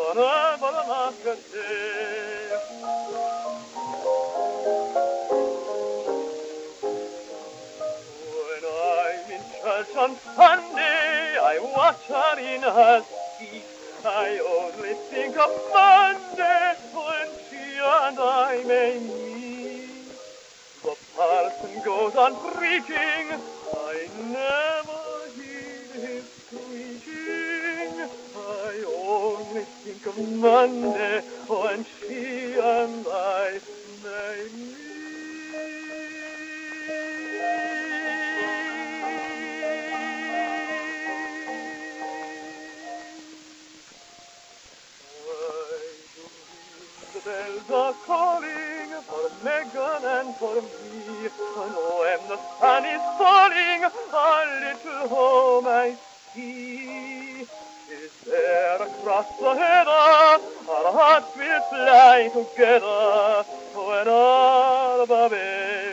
never look at it. When I'm in church on Sunday, I watch her in her seat. I only think of Monday when she and I may meet. The parson goes on preaching, I never hear his preaching. I only think of Monday when she and I may meet. The bells are calling for Megan and for me, and when the sun is falling, our little home I see. Is there across the heather, our hearts will fly together when all the babies